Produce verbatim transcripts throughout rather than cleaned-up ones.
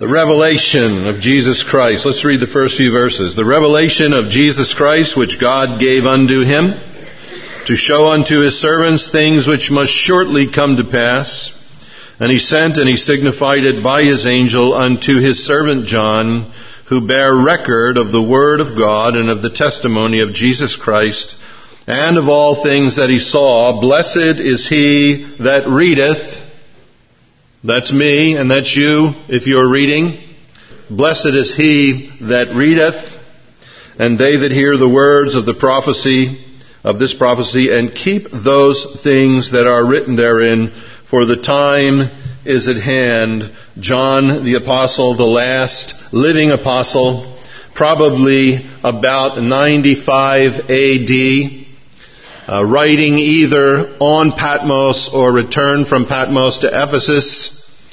The revelation of Jesus Christ. Let's read the first few verses. The revelation of Jesus Christ, which God gave unto him, to show unto his servants things which must shortly come to pass. And he sent and he signified it by his angel unto his servant John, who bare record of the word of God and of the testimony of Jesus Christ, and of all things that he saw. Blessed is he that readeth. That's me, and that's you, if you're reading. Blessed is he that readeth, and they that hear the words of the prophecy, of this prophecy, and keep those things that are written therein, for the time is at hand. John the Apostle, the last living apostle, probably about ninety-five A D, Uh, writing either on Patmos or returned from Patmos to Ephesus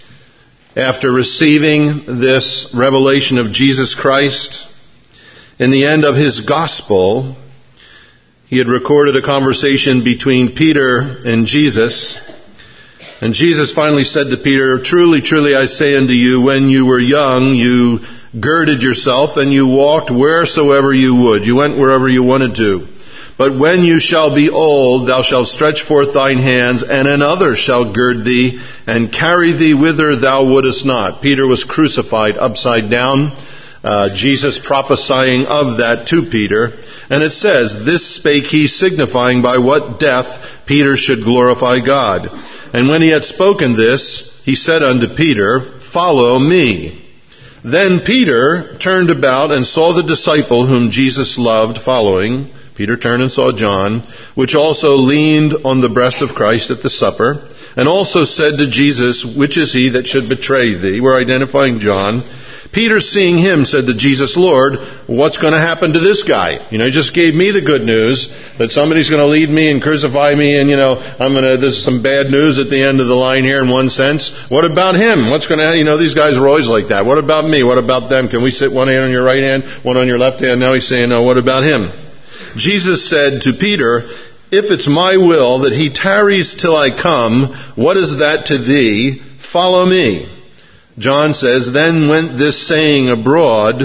after receiving this revelation of Jesus Christ. In the end of his gospel, he had recorded a conversation between Peter and Jesus. And Jesus finally said to Peter, "Truly, truly, I say unto you, when you were young, you girded yourself and you walked wheresoever you would. You went wherever you wanted to. But when you shall be old, thou shalt stretch forth thine hands, and another shall gird thee, and carry thee whither thou wouldest not." Peter was crucified upside down. Uh, Jesus prophesying of that to Peter. And it says, "This spake he, signifying by what death Peter should glorify God. And when he had spoken this, he said unto Peter, Follow me. Then Peter turned about and saw the disciple whom Jesus loved following. Peter turned and saw John, which also leaned on the breast of Christ at the supper, and also said to Jesus, Which is he that should betray thee? We're identifying John. Peter, seeing him, said to Jesus, Lord, what's going to happen to this guy? You know, he just gave me the good news that somebody's going to lead me and crucify me, and, you know, I'm going to, this is some bad news at the end of the line here in one sense. What about him? What's going to, you know, these guys are always like that. What about me? What about them? Can we sit one hand on your right hand, one on your left hand? Now he's saying, no, what about him? Jesus said to Peter, If it's my will that he tarries till I come, what is that to thee? Follow me. John says, Then went this saying abroad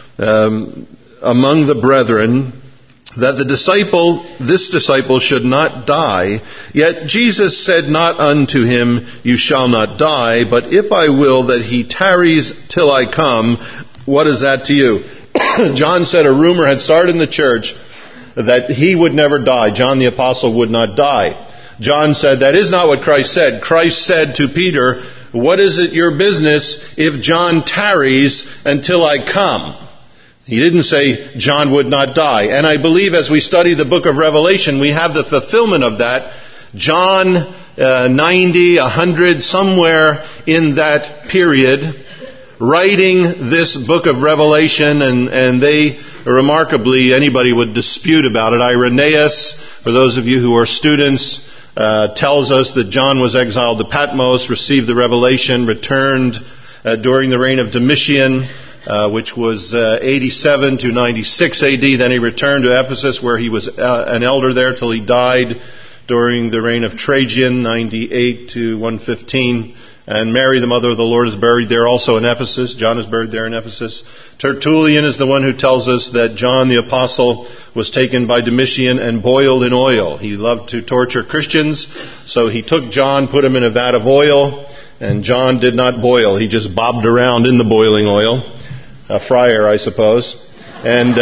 um, among the brethren, that the disciple, this disciple should not die. Yet Jesus said not unto him, You shall not die, but if I will that he tarries till I come, what is that to you? John said a rumor had started in the church that he would never die. John the Apostle would not die. John said, that is not what Christ said. Christ said to Peter, what is it your business if John tarries until I come? He didn't say John would not die. And I believe as we study the book of Revelation, we have the fulfillment of that. John uh, ninety, one hundred, somewhere in that period, writing this book of Revelation, and, and they remarkably, anybody would dispute about it. Irenaeus, for those of you who are students, uh, tells us that John was exiled to Patmos, received the revelation, returned uh, during the reign of Domitian, uh, which was uh, eighty-seven to ninety-six A D. Then he returned to Ephesus, where he was uh, an elder there till he died during the reign of Trajan, ninety-eight to one fifteen. And Mary, the mother of the Lord, is buried there also in Ephesus. John is buried there in Ephesus. Tertullian is the one who tells us that John the Apostle was taken by Domitian and boiled in oil. He loved to torture Christians, so he took John, put him in a vat of oil, and John did not boil. He just bobbed around in the boiling oil. A friar, I suppose. And,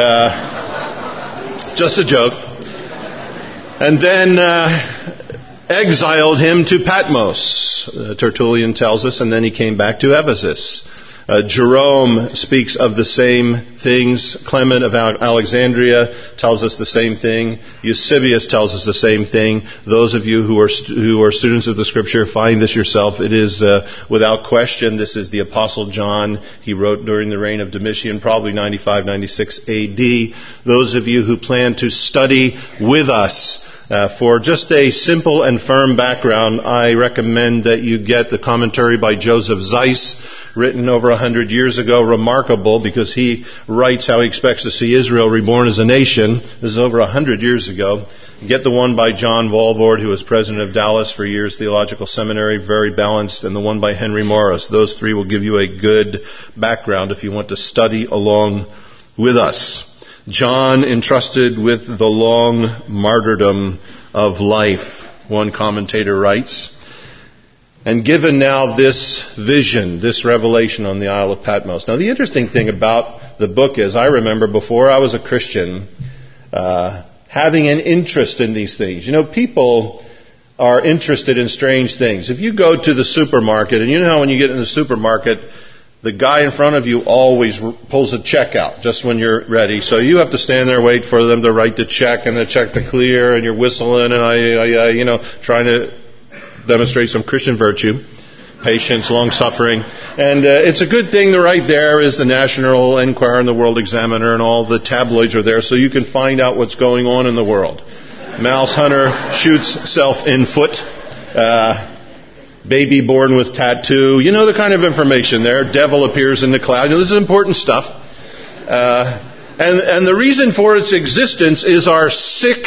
uh, just a joke. And then, uh, exiled him to Patmos, uh, Tertullian tells us, and then he came back to Ephesus. Uh, Jerome speaks of the same things. Clement of Alexandria tells us the same thing. Eusebius tells us the same thing. Those of you who are st- who are students of the Scripture, find this yourself. It is uh, without question. This is the Apostle John. He wrote during the reign of Domitian, probably ninety-five, ninety-six A D. Those of you who plan to study with us Uh, for just a simple and firm background, I recommend that you get the commentary by Joseph Zeiss, written over a hundred years ago. Remarkable, because he writes how he expects to see Israel reborn as a nation. This is over a hundred years ago. Get the one by John Walvoord, who was president of Dallas for years, Theological Seminary, very balanced, and the one by Henry Morris. Those three will give you a good background if you want to study along with us. John entrusted with the long martyrdom of life, one commentator writes, and given now this vision, this revelation on the Isle of Patmos. Now, the interesting thing about the book is, I remember before I was a Christian, uh, having an interest in these things. You know, people are interested in strange things. If you go to the supermarket, and you know how when you get in the supermarket, the guy in front of you always pulls a check out just when you're ready. So you have to stand there, wait for them to write the check and the check to clear, and you're whistling and I, I, I you know, trying to demonstrate some Christian virtue, patience, long-suffering. And uh, it's a good thing that right there is the National Enquirer and the World Examiner, and all the tabloids are there so you can find out what's going on in the world. Mouse hunter shoots self in foot. Uh, Baby born with tattoo. You know the kind of information there. Devil appears in the cloud. You know, this is important stuff. Uh, and, and the reason for its existence is our sick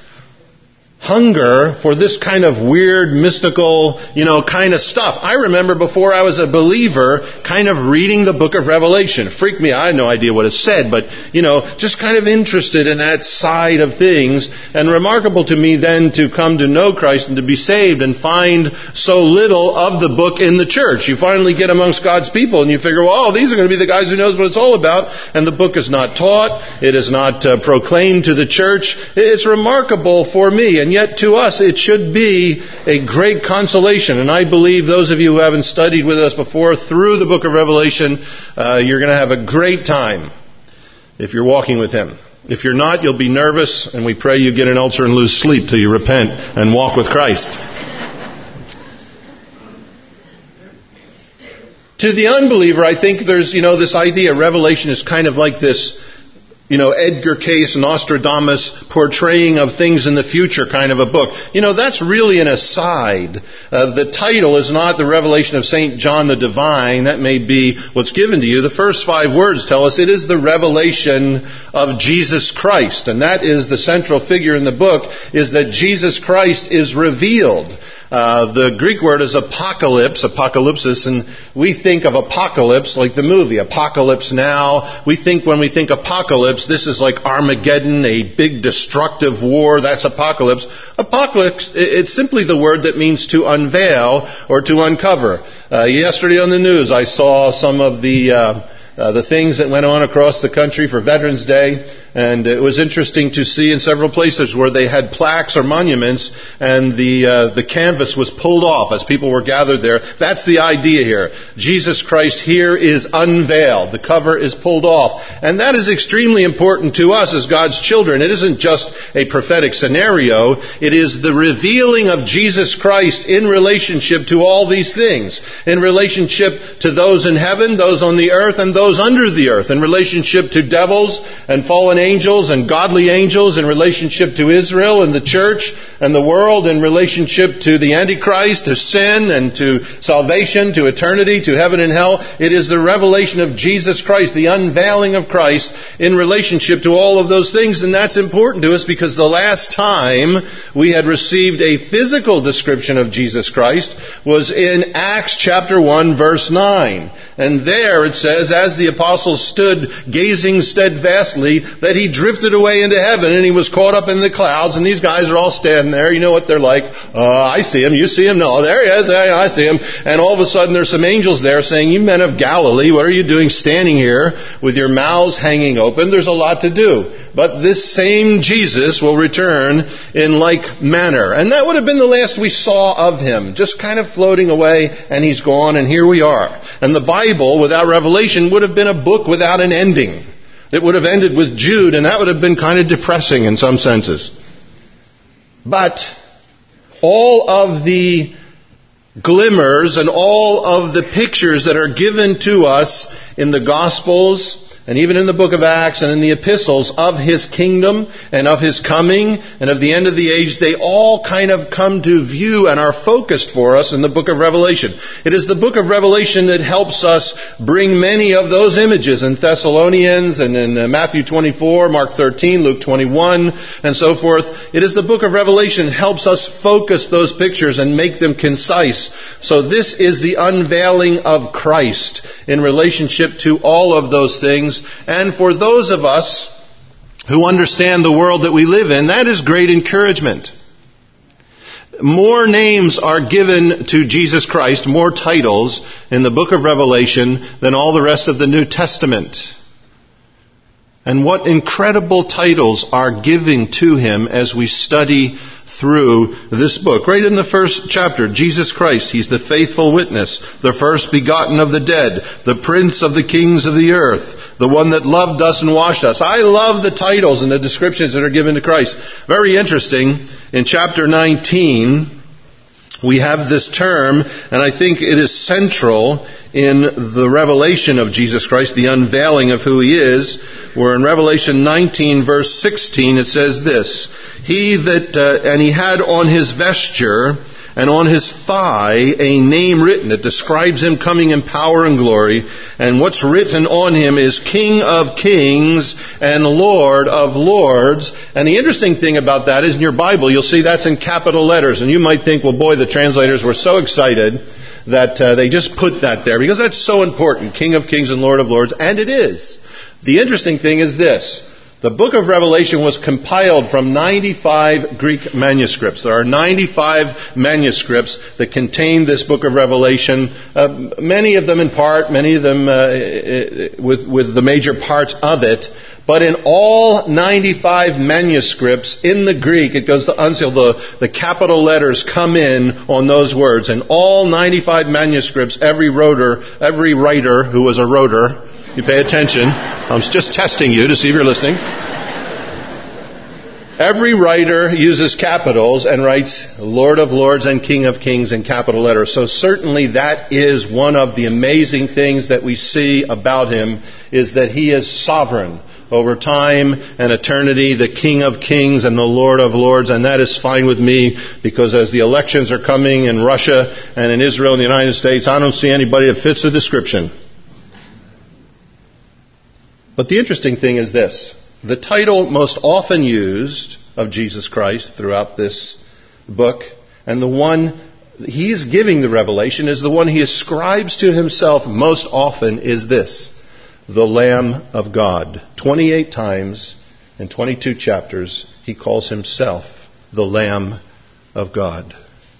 hunger for this kind of weird, mystical, you know, kind of stuff. I remember before I was a believer, kind of reading the book of Revelation. It freaked me out. I had no idea what it said, but, you know, just kind of interested in that side of things. And remarkable to me then to come to know Christ and to be saved and find so little of the book in the church. You finally get amongst God's people and you figure, well, oh, these are going to be the guys who knows what it's all about. And the book is not taught. It is not uh, proclaimed to the church. It's remarkable for me. And yet to us, it should be a great consolation. And I believe those of you who haven't studied with us before through the book of Revelation, uh, you're going to have a great time if you're walking with Him. If you're not, you'll be nervous, and we pray you get an ulcer and lose sleep till you repent and walk with Christ. To the unbeliever, I think there's, you know, this idea, Revelation is kind of like this, you know, Edgar Cayce, Nostradamus portraying of things in the future kind of a book. You know, that's really an aside. Uh, the title is not the revelation of Saint John the Divine. That may be what's given to you. The first five words tell us it is the revelation of Jesus Christ. And that is the central figure in the book, is that Jesus Christ is revealed. Uh, the Greek word is apocalypse, apocalypsis, and we think of apocalypse like the movie, Apocalypse Now. We think when we think apocalypse, this is like Armageddon, a big destructive war. That's apocalypse. Apocalypse, it's simply the word that means to unveil or to uncover. Uh, yesterday on the news, I saw some of the uh, uh, the things that went on across the country for Veterans Day. And it was interesting to see in several places where they had plaques or monuments, and the uh, the canvas was pulled off as people were gathered there. That's the idea here. Jesus Christ here is unveiled. The cover is pulled off. And that is extremely important to us as God's children. It isn't just a prophetic scenario. It is the revealing of Jesus Christ in relationship to all these things. In relationship to those in heaven, those on the earth, and those under the earth. In relationship to devils and fallen angels. Angels and godly angels, in relationship to Israel and the church and the world, in relationship to the Antichrist, to sin and to salvation, to eternity, to heaven and hell. It is the revelation of Jesus Christ, the unveiling of Christ in relationship to all of those things. And that's important to us because the last time we had received a physical description of Jesus Christ was in Acts chapter one verse nine. And there it says, as the apostles stood gazing steadfastly, that he drifted away into heaven and he was caught up in the clouds. And these guys are all standing there. You know what they're like. Uh, I see him. You see him? No, there he is. I, I see him. And all of a sudden there's some angels there saying, you men of Galilee, what are you doing standing here with your mouths hanging open? There's a lot to do. But this same Jesus will return in like manner. And that would have been the last we saw of him. Just kind of floating away, and he's gone, and here we are. And the Bible, without revelation, would have been a book without an ending. It would have ended with Jude, and that would have been kind of depressing in some senses. But all of the glimmers and all of the pictures that are given to us in the Gospels and even in the book of Acts and in the epistles of His kingdom and of His coming and of the end of the age, they all kind of come to view and are focused for us in the book of Revelation. It is the book of Revelation that helps us bring many of those images in Thessalonians and in Matthew twenty-four, Mark thirteen, Luke twenty-one, and so forth. It is the book of Revelation that helps us focus those pictures and make them concise. So this is the unveiling of Christ in relationship to all of those things. And for those of us who understand the world that we live in, that is great encouragement. More names are given to Jesus Christ, more titles in the book of Revelation than all the rest of the New Testament. And what incredible titles are given to Him as we study through this book. Right in the first chapter, Jesus Christ, He's the faithful witness, the first begotten of the dead, the prince of the kings of the earth, the one that loved us and washed us. I love the titles and the descriptions that are given to Christ. Very interesting. In chapter nineteen, we have this term, and I think it is central in the revelation of Jesus Christ, the unveiling of who He is, where in Revelation nineteen, verse sixteen, it says this, He that, uh, and He had on His vesture and on His thigh a name written. It describes Him coming in power and glory. And what's written on Him is King of Kings and Lord of Lords. And the interesting thing about that is in your Bible, you'll see that's in capital letters. And you might think, well, boy, the translators were so excited that uh, they just put that there, because that's so important. King of Kings and Lord of Lords. And it is. The interesting thing is this. The book of Revelation was compiled from ninety-five Greek manuscripts. There are ninety-five manuscripts that contain this book of Revelation, uh, many of them in part, many of them uh, with, with the major parts of it. But in all ninety-five manuscripts, in the Greek, it goes to unseal, the, the capital letters come in on those words. In all ninety-five manuscripts, every writer, every writer who was a writer, you pay attention. I was just testing you to see if you're listening. Every writer uses capitals and writes Lord of Lords and King of Kings in capital letters. So certainly that is one of the amazing things that we see about Him, is that He is sovereign over time and eternity, the King of Kings and the Lord of Lords. And that is fine with me, because as the elections are coming in Russia and in Israel and the United States, I don't see anybody that fits the description. But the interesting thing is this. The title most often used of Jesus Christ throughout this book, and the one He's giving the revelation, is the one He ascribes to Himself most often, is this: the Lamb of God. twenty-eight times in twenty-two chapters, He calls Himself the Lamb of God.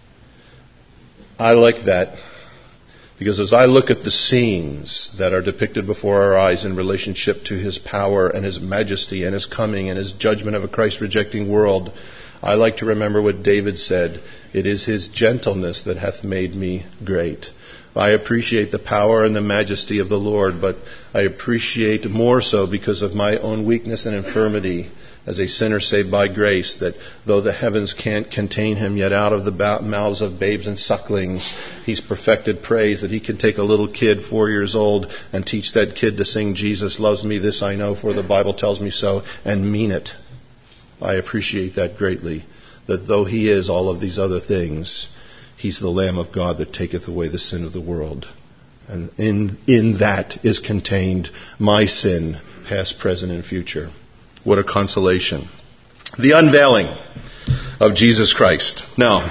I like that. Because as I look at the scenes that are depicted before our eyes in relationship to His power and His majesty and His coming and His judgment of a Christ-rejecting world, I like to remember what David said, "It is His gentleness that hath made me great." I appreciate the power and the majesty of the Lord, but I appreciate more so because of my own weakness and infirmity as a sinner saved by grace, that though the heavens can't contain Him, yet out of the mouths of babes and sucklings He's perfected praise, that He can take a little kid, four years old, and teach that kid to sing, "Jesus loves me, this I know, for the Bible tells me so," and mean it. I appreciate that greatly, that though He is all of these other things, He's the Lamb of God that taketh away the sin of the world. And in, in that is contained my sin, past, present, and future. What a consolation. The unveiling of Jesus Christ. Now,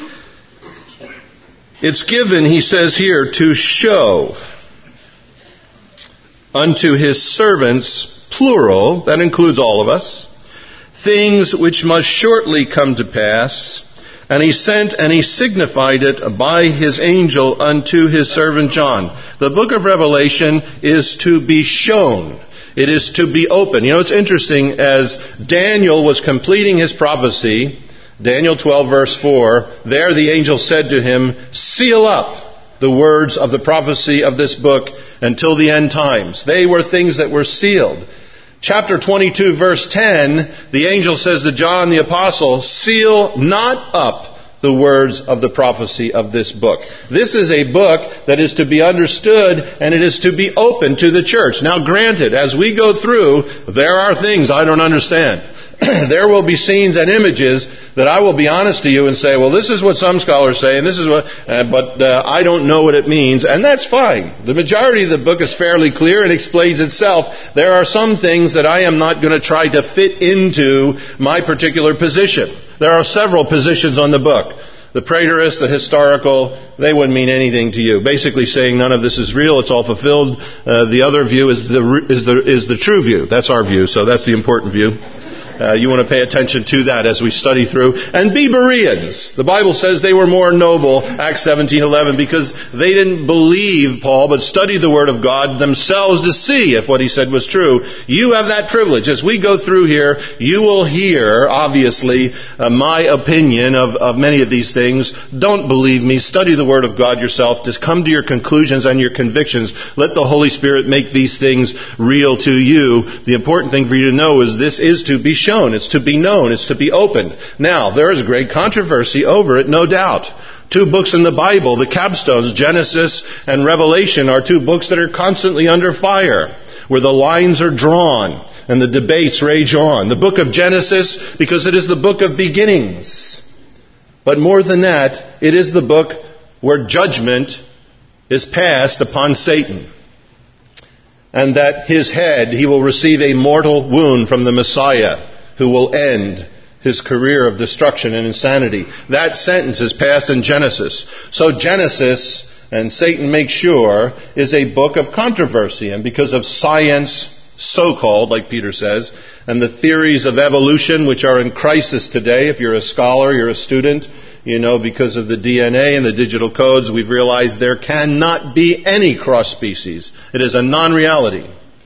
it's given, he says here, to show unto His servants, plural, that includes all of us, things which must shortly come to pass. And He sent and He signified it by His angel unto His servant John. The book of Revelation is to be shown. It is to be open. You know, it's interesting, as Daniel was completing his prophecy, Daniel twelve verse four, there the angel said to him, "Seal up the words of the prophecy of this book until the end times." They were things that were sealed. Chapter twenty-two verse ten, the angel says to John the apostle, "Seal not up the words of the prophecy of this book. This is a book that is to be understood, and it is to be open to the church. Now granted, as we go through, there are things I don't understand. There will be scenes and images that I will be honest to you and say, well, this is what some scholars say, and this is what, uh, but uh, I don't know what it means, and that's fine. The majority of the book is fairly clear and explains itself. There are some things that I am not going to try to fit into my particular position. There are several positions on the book. The preterist, the historical, they wouldn't mean anything to you. Basically saying none of this is real, it's all fulfilled. Uh, the other view is the, is the, is the true view. That's our view, so that's the important view. Uh, you want to pay attention to that as we study through. And be Bereans. The Bible says they were more noble, Acts seventeen eleven, because they didn't believe Paul, but studied the Word of God themselves to see if what he said was true. You have that privilege. As we go through here, you will hear, obviously, uh, my opinion of, of many of these things. Don't believe me. Study the Word of God yourself. Just come to your conclusions and your convictions. Let the Holy Spirit make these things real to you. The important thing for you to know is this is to be shown. It's to be known. It's to be opened. Now, there is great controversy over it, no doubt. Two books in the Bible, the capstones, Genesis and Revelation, are two books that are constantly under fire, where the lines are drawn and the debates rage on. The book of Genesis, because it is the book of beginnings. But more than that, it is the book where judgment is passed upon Satan. And that his head, he will receive a mortal wound from the Messiah, who will end his career of destruction and insanity. That sentence is passed in Genesis. So Genesis, and Satan makes sure, is a book of controversy. And because of science, so-called, like Peter says, and the theories of evolution, which are in crisis today, if you're a scholar, you're a student, you know, because of the D N A and the digital codes, we've realized there cannot be any cross-species. It is a non-reality.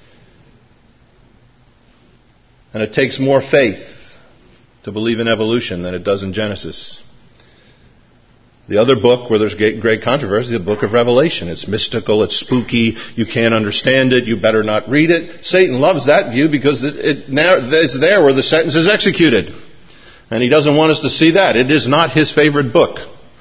And it takes more faith to believe in evolution than it does in Genesis. The other book where there's great controversy is the book of Revelation. It's mystical, it's spooky, you can't understand it, you better not read it. Satan loves that view because it, it, it's there where the sentence is executed. And he doesn't want us to see that. It is not his favorite book.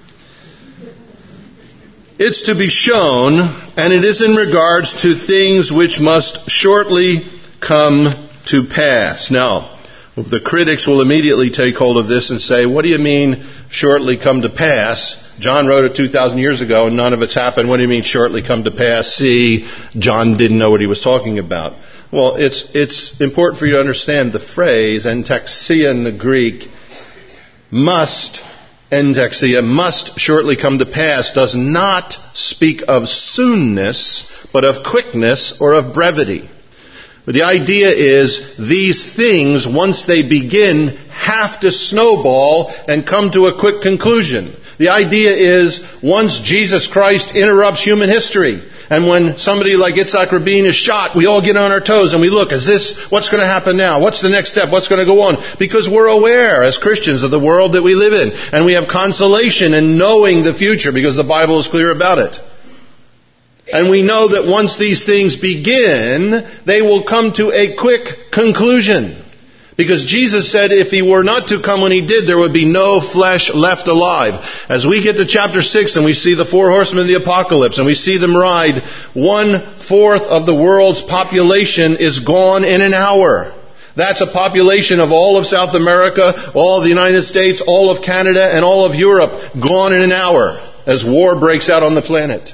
It's to be shown, and it is in regards to things which must shortly come to pass. Now, the critics will immediately take hold of this and say, what do you mean shortly come to pass? John wrote it two thousand years ago and none of it's happened. What do you mean shortly come to pass? See, John didn't know what he was talking about. Well, it's it's important for you to understand the phrase entexia in the Greek, must, entexia, must shortly come to pass, does not speak of soonness, but of quickness or of brevity. But the idea is these things, once they begin, have to snowball and come to a quick conclusion. The idea is once Jesus Christ interrupts human history, and when somebody like Yitzhak Rabin is shot, we all get on our toes and we look, is this, what's going to happen now? What's the next step? What's going to go on? Because we're aware as Christians of the world that we live in. And we have consolation in knowing the future because the Bible is clear about it. And we know that once these things begin, they will come to a quick conclusion. Because Jesus said if he were not to come when he did, there would be no flesh left alive. As we get to chapter six and we see the four horsemen of the apocalypse and we see them ride, one-fourth of the world's population is gone in an hour. That's a population of all of South America, all of the United States, all of Canada, and all of Europe gone in an hour as war breaks out on the planet.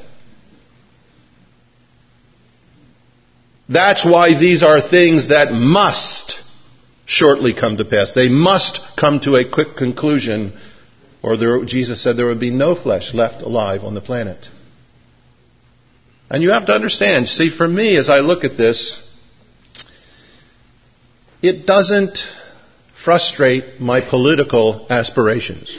That's why these are things that must shortly come to pass. They must come to a quick conclusion, or there, Jesus said there would be no flesh left alive on the planet. And you have to understand, see, for me, as I look at this, it doesn't frustrate my political aspirations.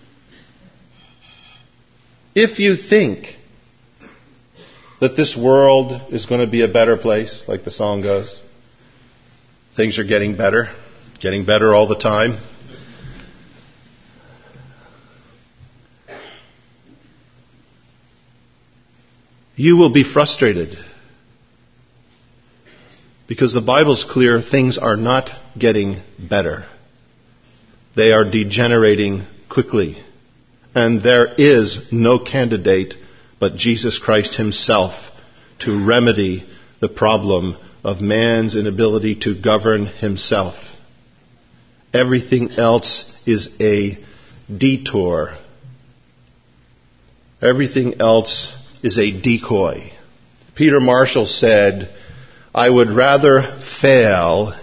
If you think that this world is going to be a better place, like the song goes, things are getting better, getting better all the time. You will be frustrated. Because the Bible's clear, things are not getting better. They are degenerating quickly. And there is no candidate but Jesus Christ himself to remedy the problem of man's inability to govern himself. Everything else is a detour. Everything else is a decoy. Peter Marshall said, I would rather fail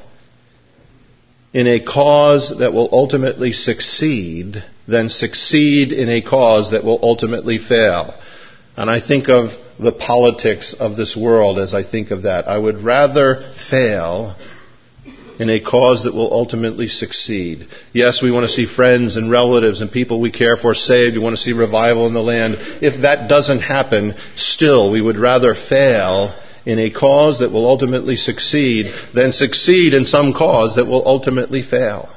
in a cause that will ultimately succeed than succeed in a cause that will ultimately fail. And I think of the politics of this world as I think of that. I would rather fail in a cause that will ultimately succeed. Yes, we want to see friends and relatives and people we care for saved. We want to see revival in the land. If that doesn't happen, still we would rather fail in a cause that will ultimately succeed than succeed in some cause that will ultimately fail.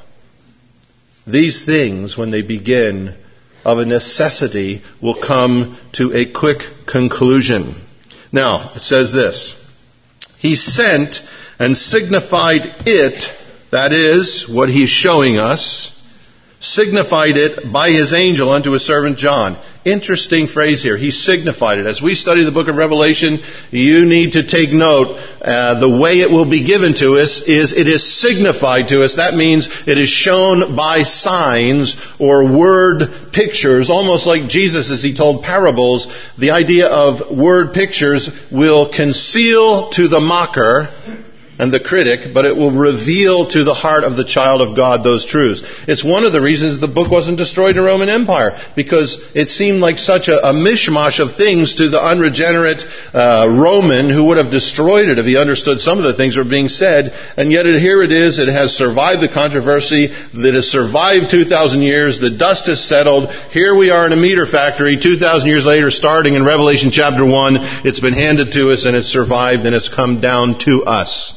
These things, when they begin, of a necessity, will come to a quick conclusion. Now, it says this, He sent and signified it, that is, what He's showing us, signified it by His angel unto His servant John. Interesting phrase here. He signified it. As we study the book of Revelation, you need to take note. Uh, the way it will be given to us is it is signified to us. That means it is shown by signs or word pictures, almost like Jesus as He told parables. The idea of word pictures will conceal to the mocker and the critic, but it will reveal to the heart of the child of God those truths. It's one of the reasons the book wasn't destroyed in the Roman Empire, because it seemed like such a, a mishmash of things to the unregenerate uh, Roman who would have destroyed it if he understood some of the things that were being said. And yet it, here it is. It has survived the controversy. That has survived two thousand years. The dust has settled. Here we are in a meter factory two thousand years later, starting in Revelation chapter one. It's been handed to us and it's survived and it's come down to us.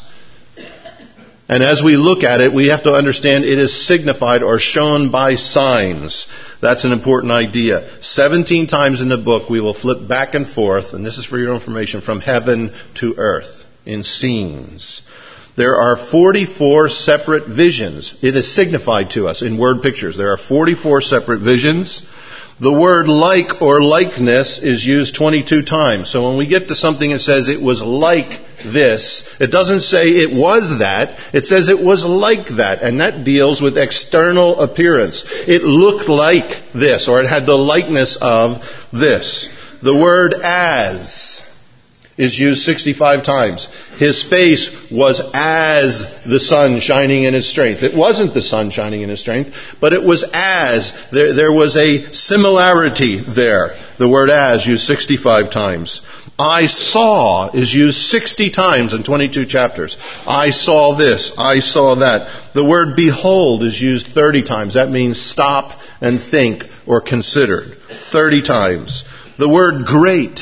And as we look at it, we have to understand it is signified or shown by signs. That's an important idea. Seventeen times in the book we will flip back and forth, and this is for your information, from heaven to earth in scenes. There are forty-four separate visions. It is signified to us in word pictures. There are forty-four separate visions. The word like or likeness is used twenty-two times. So when we get to something that says it was like this, it doesn't say it was that. It says it was like that. And that deals with external appearance. It looked like this, or it had the likeness of this. The word as is used sixty-five times. His face was as the sun shining in his strength. It wasn't the sun shining in his strength, but it was as. There, there was a similarity there. The word as used sixty-five times. I saw is used sixty times in twenty-two chapters. I saw this. I saw that. The word behold is used thirty times. That means stop and think or consider. thirty times. The word great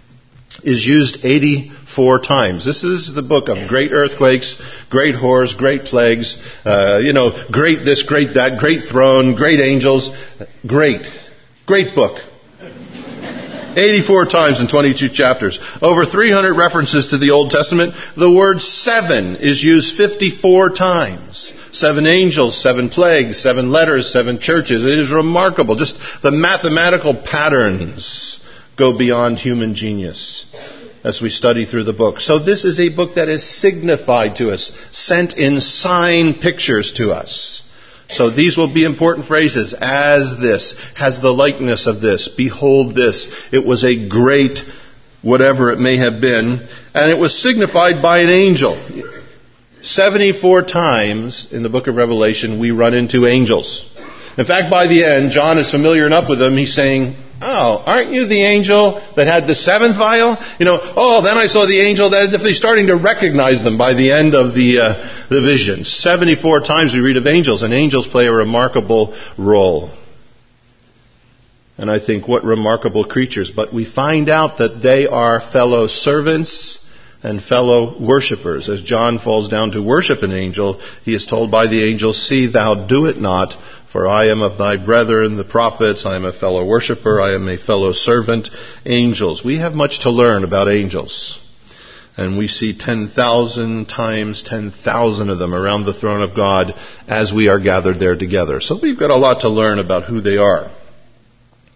is used eighty-four times. This is the book of great earthquakes, great horrors, great plagues, uh, you know, great this, great that, great throne, great angels. Great. Great book. eighty-four times in twenty-two chapters. Over three hundred references to the Old Testament. The word seven is used fifty-four times. Seven angels, seven plagues, seven letters, seven churches. It is remarkable. Just the mathematical patterns go beyond human genius as we study through the book. So this is a book that is signified to us, sent in sign pictures to us. So these will be important phrases. As this, has the likeness of this, behold this. It was a great whatever it may have been, and it was signified by an angel. seventy-four times in the book of Revelation we run into angels. In fact, by the end, John is familiar enough with them, he's saying, oh, aren't you the angel that had the seventh vial? You know, oh, then I saw the angel that he's starting to recognize them by the end of the uh, the vision. seventy-four times we read of angels, and angels play a remarkable role. And I think what remarkable creatures. But we find out that they are fellow servants and fellow worshippers. As John falls down to worship an angel, he is told by the angel, see thou do it not, for I am of thy brethren, the prophets. I am a fellow worshipper. I am a fellow servant. Angels. We have much to learn about angels. And we see ten thousand times ten thousand of them around the throne of God as we are gathered there together. So we've got a lot to learn about who they are.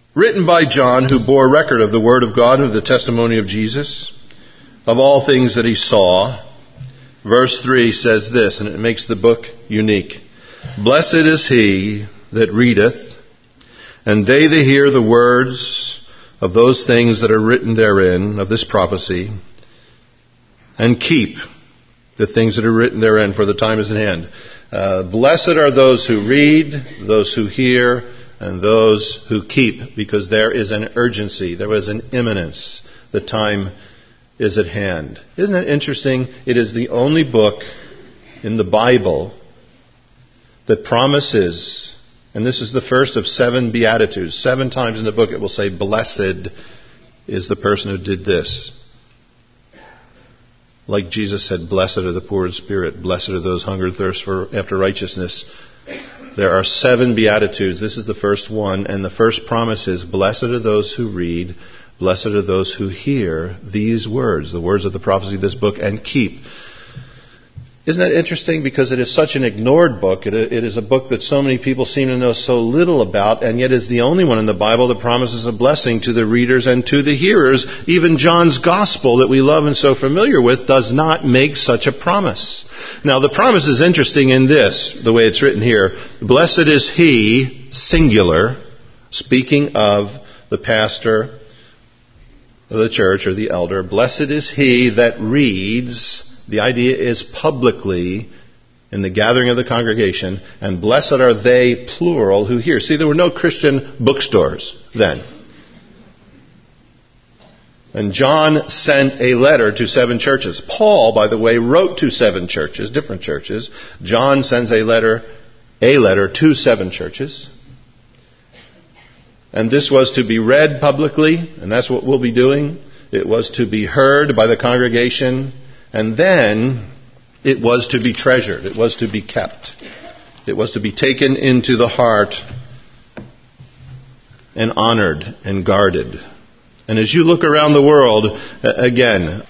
written by John, who bore record of the word of God and of the testimony of Jesus, of all things that he saw. Verse three says this, and it makes the book unique. Blessed is he that readeth, and they that hear the words of those things that are written therein, of this prophecy, and keep the things that are written therein, for the time is at hand. Uh, blessed are those who read, those who hear, and those who keep, because there is an urgency, there is an imminence. The time is at hand. Isn't it interesting? It is the only book in the Bible that promises, and this is the first of seven Beatitudes. Seven times in the book it will say, blessed is the person who did this. Like Jesus said, blessed are the poor in spirit, blessed are those hunger and thirst for after righteousness. There are seven Beatitudes. This is the first one, and the first promise is, blessed are those who read, blessed are those who hear these words, the words of the prophecy of this book, and keep. Isn't that interesting? Because it is such an ignored book. It, it is a book that so many people seem to know so little about, and yet is the only one in the Bible that promises a blessing to the readers and to the hearers. Even John's Gospel that we love and so familiar with does not make such a promise. Now, the promise is interesting in this, the way it's written here. Blessed is he, singular, speaking of the pastor of the church or the elder. Blessed is he that reads. The idea is publicly in the gathering of the congregation, and blessed are they, plural, who hear. See, there were no Christian bookstores then. And John sent a letter to seven churches. Paul, by the way, wrote to seven churches, different churches. John sends a letter, a letter to seven churches. And this was to be read publicly, and that's what we'll be doing. It was to be heard by the congregation. And then it was to be treasured. It was to be kept. It was to be taken into the heart and honored and guarded. And as you look around the world, again,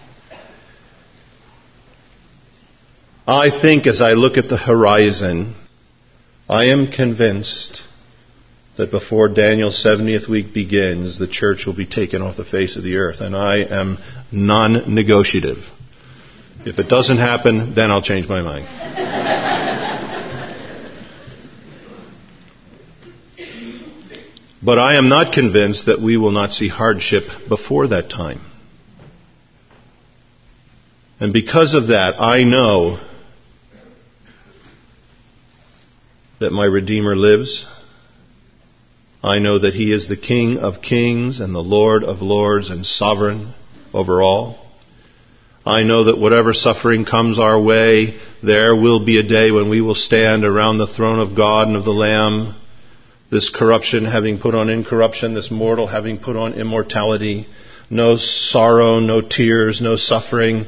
I think as I look at the horizon, I am convinced that before Daniel's seventieth week begins, the church will be taken off the face of the earth. And I am non-negotiative. If it doesn't happen, then I'll change my mind. But I am not convinced that we will not see hardship before that time. And because of that, I know that my Redeemer lives. I know that He is the King of kings and the Lord of lords and sovereign over all. I know that whatever suffering comes our way, there will be a day when we will stand around the throne of God and of the Lamb, this corruption having put on incorruption, this mortal having put on immortality, no sorrow, no tears, no suffering.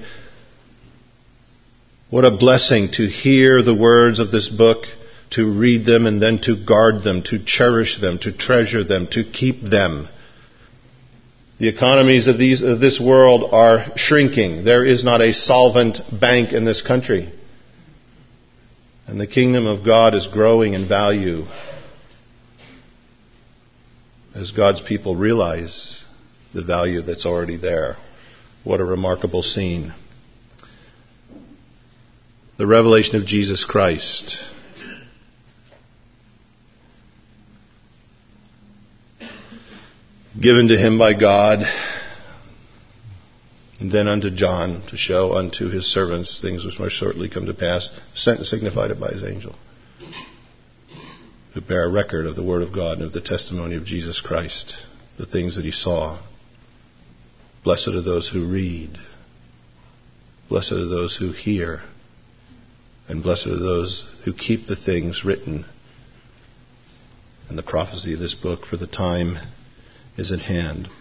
What a blessing to hear the words of this book, to read them and then to guard them, to cherish them, to treasure them, to keep them. The economies of these of this world are shrinking. There is not a solvent bank in this country. And the kingdom of God is growing in value as God's people realize the value that's already there. What a remarkable scene. The revelation of Jesus Christ. Given to him by God, and then unto John to show unto his servants things which must shortly come to pass, sent and signified it by his angel, to bear record of the word of God and of the testimony of Jesus Christ, the things that he saw. Blessed are those who read, blessed are those who hear, and blessed are those who keep the things written in the prophecy of this book, for the time is at hand.